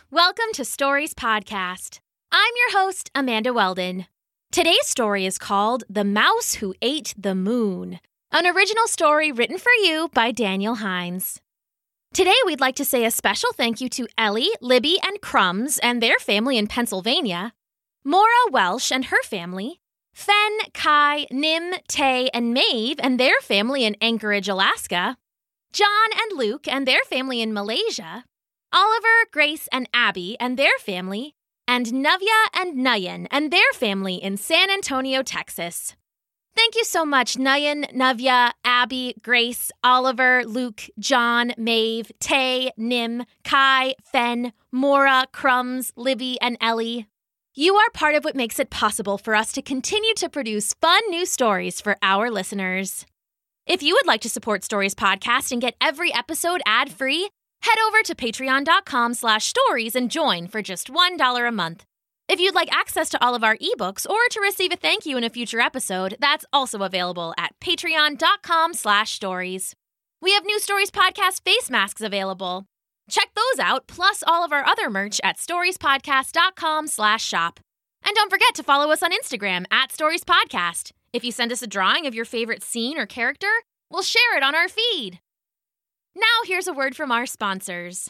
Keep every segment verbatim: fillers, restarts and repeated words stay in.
welcome to Stories Podcast. I'm your host, Amanda Weldon. Today's story is called The Mouse Who Ate the Moon, an original story written for you by Daniel Hines. Today, we'd like to say a special thank you to Ellie, Libby, and Crumbs and their family in Pennsylvania, Maura Welsh and her family, Fen, Kai, Nim, Tay, and Maeve and their family in Anchorage, Alaska, John and Luke and their family in Malaysia, Oliver, Grace, and Abby and their family, and Navya and Nayan and their family in San Antonio, Texas. Thank you so much, Nayan, Navya, Abby, Grace, Oliver, Luke, John, Maeve, Tay, Nim, Kai, Fen, Maura, Crumbs, Libby, and Ellie. You are part of what makes it possible for us to continue to produce fun new stories for our listeners. If you would like to support Stories Podcast and get every episode ad-free, head over to patreon.com slash stories and join for just one dollar a month. If you'd like access to all of our ebooks or to receive a thank you in a future episode, that's also available at patreon.com slash stories. We have new Stories Podcast face masks available. Check those out, plus all of our other merch at storiespodcast.com slash shop. And don't forget to follow us on Instagram at Stories Podcast. If you send us a drawing of your favorite scene or character, we'll share it on our feed. Now here's a word from our sponsors.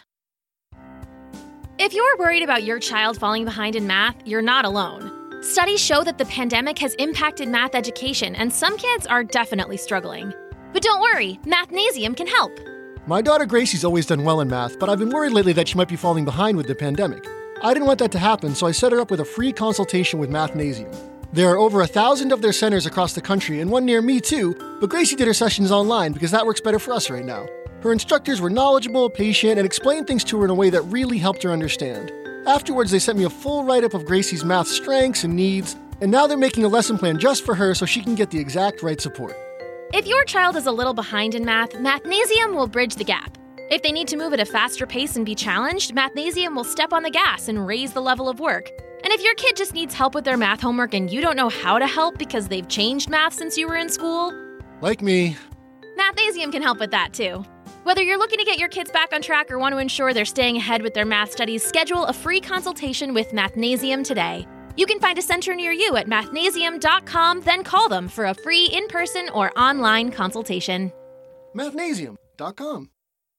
If you're worried about your child falling behind in math, you're not alone. Studies show that the pandemic has impacted math education, and some kids are definitely struggling. But don't worry, Mathnasium can help. My daughter Gracie's always done well in math, but I've been worried lately that she might be falling behind with the pandemic. I didn't want that to happen, so I set her up with a free consultation with Mathnasium. There are over a thousand of their centers across the country, and one near me too, but Gracie did her sessions online because that works better for us right now. Her instructors were knowledgeable, patient, and explained things to her in a way that really helped her understand. Afterwards, they sent me a full write-up of Gracie's math strengths and needs, and now they're making a lesson plan just for her so she can get the exact right support. If your child is a little behind in math, Mathnasium will bridge the gap. If they need to move at a faster pace and be challenged, Mathnasium will step on the gas and raise the level of work. And if your kid just needs help with their math homework and you don't know how to help because they've changed math since you were in school, like me, Mathnasium can help with that too. Whether you're looking to get your kids back on track or want to ensure they're staying ahead with their math studies, schedule a free consultation with Mathnasium today. You can find a center near you at mathnasium dot com, then call them for a free in-person or online consultation. mathnasium dot com.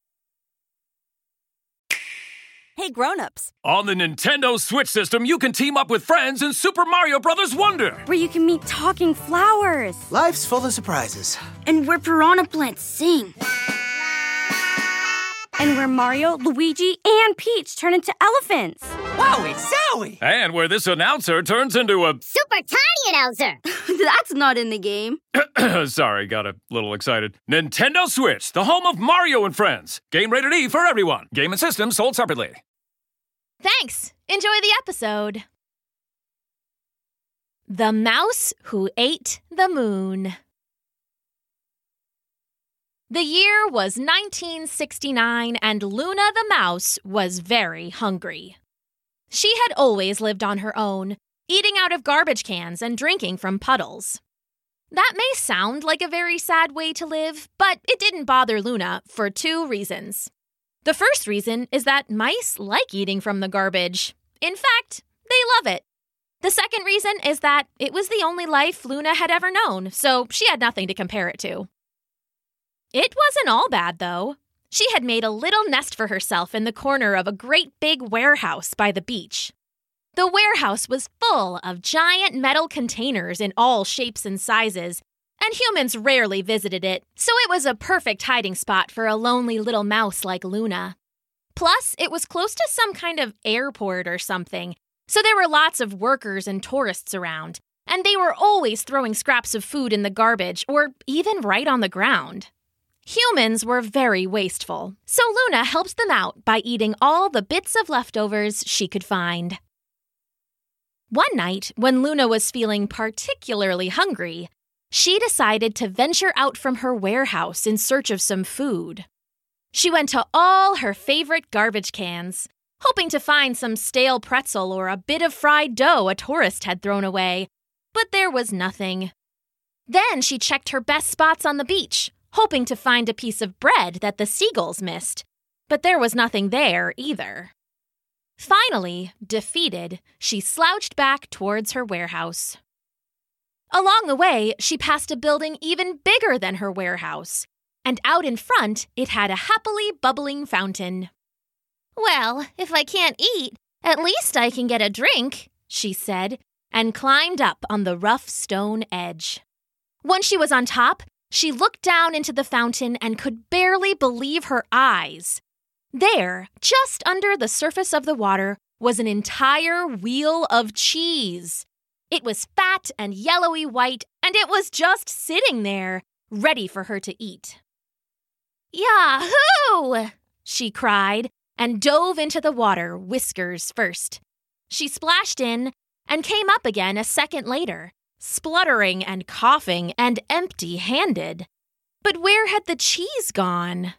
Hey grown-ups. On the Nintendo Switch system, you can team up with friends in Super Mario Bros. Wonder. Where you can meet talking flowers. Life's full of surprises. And where piranha plants sing. And where Mario, Luigi, and Peach turn into elephants. Wowie zowie! And where this announcer turns into a... super tiny announcer! That's not in the game. Sorry, got a little excited. Nintendo Switch, the home of Mario and Friends. Game rated E for everyone. Game and system sold separately. Thanks. Enjoy the episode. The Mouse Who Ate the Moon. The year was nineteen sixty-nine, and Luna the mouse was very hungry. She had always lived on her own, eating out of garbage cans and drinking from puddles. That may sound like a very sad way to live, but it didn't bother Luna for two reasons. The first reason is that mice like eating from the garbage. In fact, they love it. The second reason is that it was the only life Luna had ever known, so she had nothing to compare it to. It wasn't all bad, though. She had made a little nest for herself in the corner of a great big warehouse by the beach. The warehouse was full of giant metal containers in all shapes and sizes, and humans rarely visited it, so it was a perfect hiding spot for a lonely little mouse like Luna. Plus, it was close to some kind of airport or something, so there were lots of workers and tourists around, and they were always throwing scraps of food in the garbage or even right on the ground. Humans were very wasteful, so Luna helped them out by eating all the bits of leftovers she could find. One night, when Luna was feeling particularly hungry, she decided to venture out from her warehouse in search of some food. She went to all her favorite garbage cans, hoping to find some stale pretzel or a bit of fried dough a tourist had thrown away, but there was nothing. Then she checked her best spots on the beach, hoping to find a piece of bread that the seagulls missed, but there was nothing there either. Finally, defeated, she slouched back towards her warehouse. Along the way, she passed a building even bigger than her warehouse, and out in front, it had a happily bubbling fountain. "Well, if I can't eat, at least I can get a drink," she said, and climbed up on the rough stone edge. Once she was on top, she looked down into the fountain and could barely believe her eyes. There, just under the surface of the water, was an entire wheel of cheese. It was fat and yellowy white, and it was just sitting there, ready for her to eat. "Yahoo!" she cried, and dove into the water, whiskers first. She splashed in and came up again a second later, spluttering and coughing and empty-handed. But where had the cheese gone?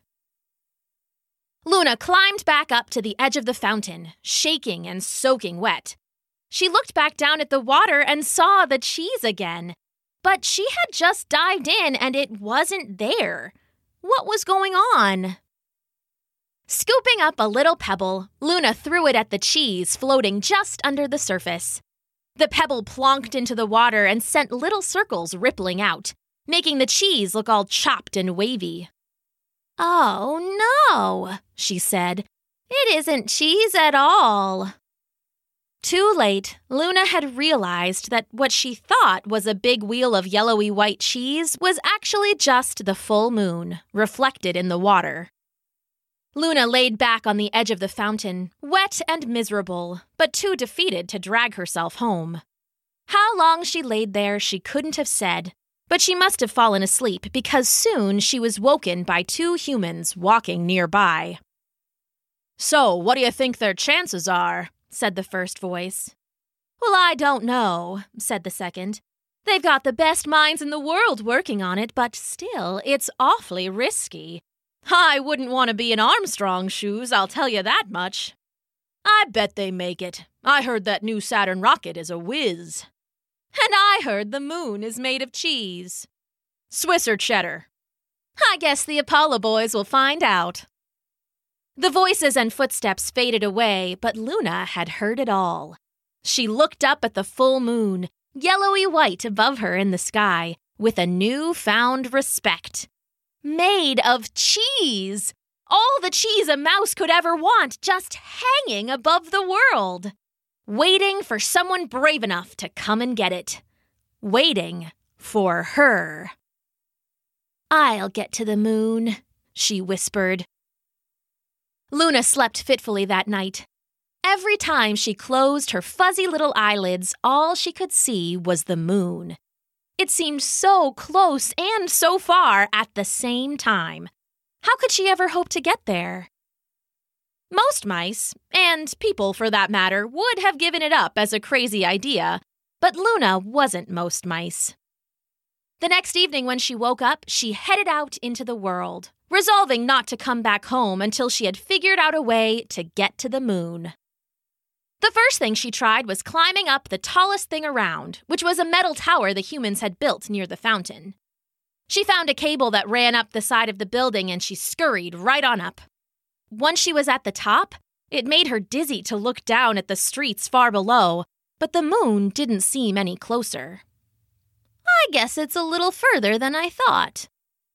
Luna climbed back up to the edge of the fountain, shaking and soaking wet. She looked back down at the water and saw the cheese again. But she had just dived in and it wasn't there. What was going on? Scooping up a little pebble, Luna threw it at the cheese floating just under the surface. The pebble plonked into the water and sent little circles rippling out, making the cheese look all chopped and wavy. "Oh, no," she said. "It isn't cheese at all." Too late, Luna had realized that what she thought was a big wheel of yellowy white cheese was actually just the full moon, reflected in the water. Luna laid back on the edge of the fountain, wet and miserable, but too defeated to drag herself home. How long she laid there she couldn't have said, but she must have fallen asleep because soon she was woken by two humans walking nearby. "So, what do you think their chances are?" said the first voice. "Well, I don't know," said the second. "They've got the best minds in the world working on it, but still, it's awfully risky. I wouldn't want to be in Armstrong's shoes, I'll tell you that much. I bet they make it. I heard that new Saturn rocket is a whiz. And I heard the moon is made of cheese. Swiss or cheddar? I guess the Apollo boys will find out." The voices and footsteps faded away, but Luna had heard it all. She looked up at the full moon, yellowy white above her in the sky, with a new-found respect. Made of cheese! All the cheese a mouse could ever want, just hanging above the world. Waiting for someone brave enough to come and get it. Waiting for her. "I'll get to the moon," she whispered. Luna slept fitfully that night. Every time she closed her fuzzy little eyelids, all she could see was the moon. It seemed so close and so far at the same time. How could she ever hope to get there? Most mice, and people for that matter, would have given it up as a crazy idea, but Luna wasn't most mice. The next evening when she woke up, she headed out into the world, resolving not to come back home until she had figured out a way to get to the moon. The first thing she tried was climbing up the tallest thing around, which was a metal tower the humans had built near the fountain. She found a cable that ran up the side of the building and she scurried right on up. Once she was at the top, it made her dizzy to look down at the streets far below, but the moon didn't seem any closer. "I guess it's a little further than I thought."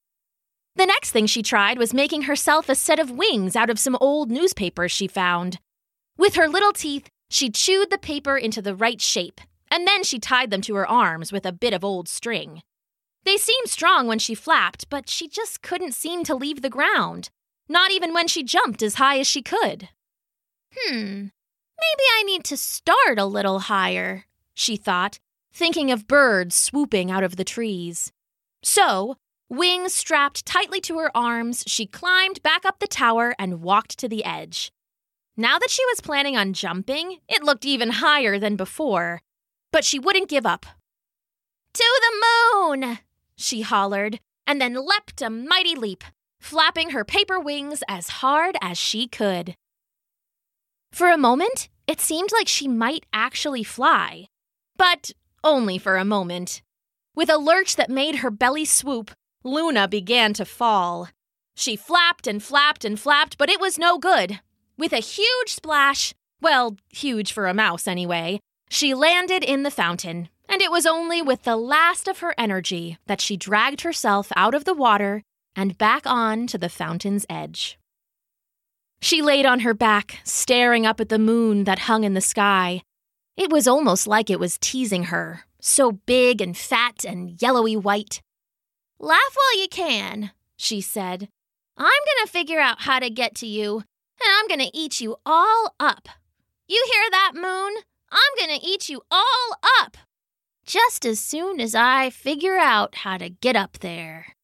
The next thing she tried was making herself a set of wings out of some old newspapers she found. With her little teeth, she chewed the paper into the right shape, and then she tied them to her arms with a bit of old string. They seemed strong when she flapped, but she just couldn't seem to leave the ground, not even when she jumped as high as she could. Hmm, maybe I need to start a little higher, she thought, thinking of birds swooping out of the trees. So, wings strapped tightly to her arms, she climbed back up the tower and walked to the edge. Now that she was planning on jumping, it looked even higher than before, but she wouldn't give up. "To the moon!" she hollered, and then leapt a mighty leap, flapping her paper wings as hard as she could. For a moment, it seemed like she might actually fly, but only for a moment. With a lurch that made her belly swoop, Luna began to fall. She flapped and flapped and flapped, but it was no good. With a huge splash, Well, huge for a mouse anyway. She landed in the fountain, and it was only with the last of her energy that she dragged herself out of the water and back on to the fountain's edge. She laid on her back, staring up at the moon that hung in the sky. It was almost like it was teasing her, so big and fat and yellowy white. "Laugh while you can," she said. "I'm going to figure out how to get to you, and I'm going to eat you all up. You hear that, moon? I'm going to eat you all up, just as soon as I figure out how to get up there."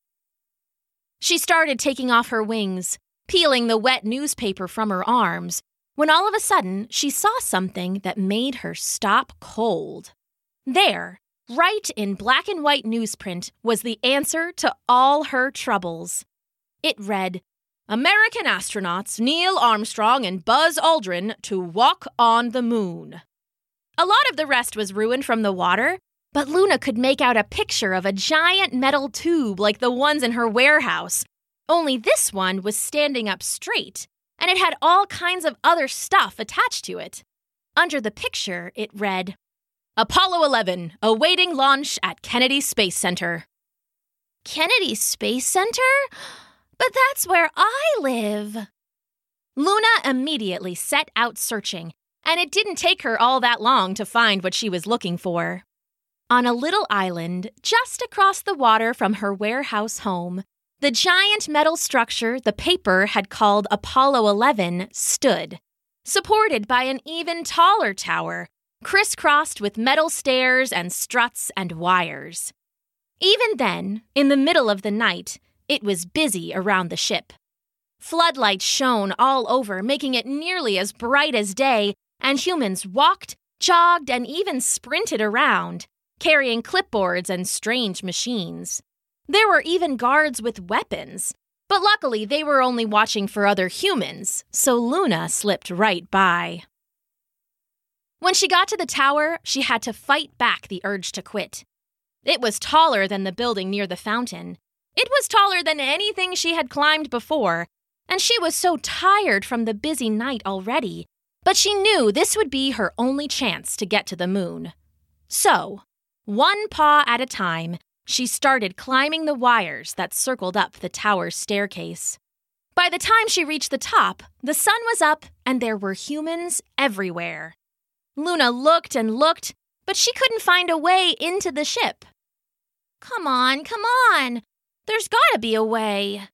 She started taking off her wings, peeling the wet newspaper from her arms, when all of a sudden she saw something that made her stop cold. There, right in black and white newsprint, was the answer to all her troubles. It read, "American astronauts Neil Armstrong and Buzz Aldrin to walk on the moon." A lot of the rest was ruined from the water, but Luna could make out a picture of a giant metal tube like the ones in her warehouse. Only this one was standing up straight, and it had all kinds of other stuff attached to it. Under the picture, it read, "Apollo eleven, awaiting launch at Kennedy Space Center." Kennedy Space Center? But that's where I live. Luna immediately set out searching, and it didn't take her all that long to find what she was looking for. On a little island just across the water from her warehouse home, the giant metal structure the paper had called Apollo eleven stood, supported by an even taller tower, crisscrossed with metal stairs and struts and wires. Even then, in the middle of the night, it was busy around the ship. Floodlights shone all over, making it nearly as bright as day, and humans walked, jogged, and even sprinted around, carrying clipboards and strange machines. There were even guards with weapons, but luckily they were only watching for other humans, so Luna slipped right by. When she got to the tower, she had to fight back the urge to quit. It was taller than the building near the fountain. It was taller than anything she had climbed before, and she was so tired from the busy night already, but she knew this would be her only chance to get to the moon. So, one paw at a time, she started climbing the wires that circled up the tower's staircase. By the time she reached the top, the sun was up and there were humans everywhere. Luna looked and looked, but she couldn't find a way into the ship. "Come on, come on! There's gotta be a way."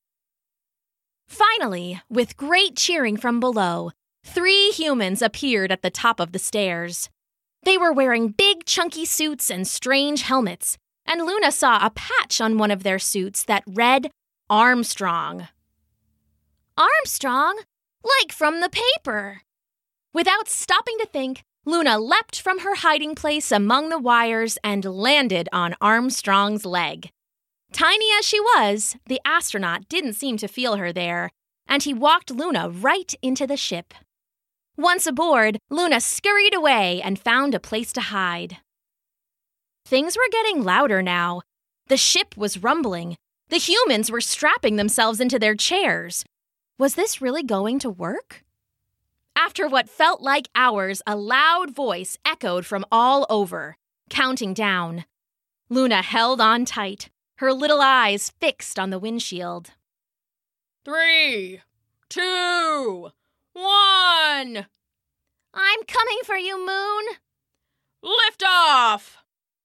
Finally, with great cheering from below, three humans appeared at the top of the stairs. They were wearing big, chunky suits and strange helmets, and Luna saw a patch on one of their suits that read Armstrong. Armstrong? Like from the paper. Without stopping to think, Luna leapt from her hiding place among the wires and landed on Armstrong's leg. Tiny as she was, the astronaut didn't seem to feel her there, and he walked Luna right into the ship. Once aboard, Luna scurried away and found a place to hide. Things were getting louder now. The ship was rumbling. The humans were strapping themselves into their chairs. Was this really going to work? After what felt like hours, a loud voice echoed from all over, counting down. Luna held on tight, her little eyes fixed on the windshield. Three, two, one. I'm coming for you, Moon. Lift off!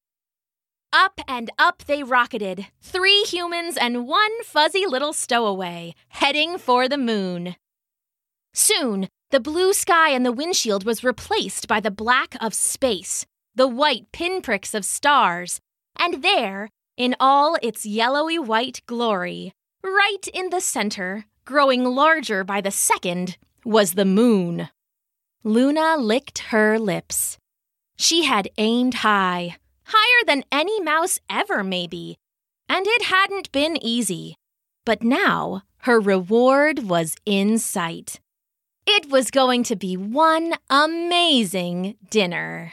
Up and up they rocketed, three humans and one fuzzy little stowaway, heading for the moon. Soon, the blue sky and the windshield was replaced by the black of space, the white pinpricks of stars, and there, in all its yellowy white glory, right in the center, growing larger by the second, was the moon. Luna licked her lips. She had aimed high. Higher than any mouse ever, maybe. And it hadn't been easy. But now, her reward was in sight. It was going to be one amazing dinner.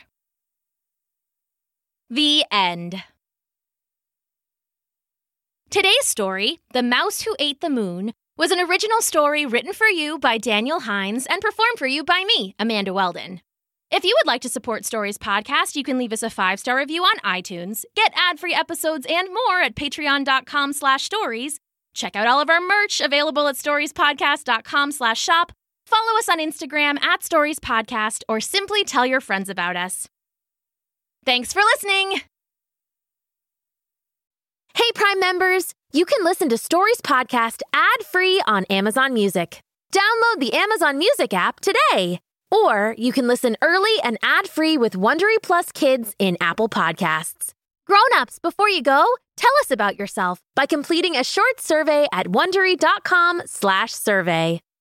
The end. Today's story, The Mouse Who Ate the Moon, was an original story written for you by Daniel Hines and performed for you by me, Amanda Weldon. If you would like to support Stories Podcast, you can leave us a five-star review on iTunes, get ad-free episodes and more at patreon.com slash stories, check out all of our merch available at storiespodcast.com slash shop, follow us on Instagram at Stories Podcast, or simply tell your friends about us. Thanks for listening! Hey, Prime members! You can listen to Stories Podcast ad-free on Amazon Music. Download the Amazon Music app today. Or you can listen early and ad-free with Wondery Plus Kids in Apple Podcasts. Grown-ups, before you go, tell us about yourself by completing a short survey at wondery.com slash survey.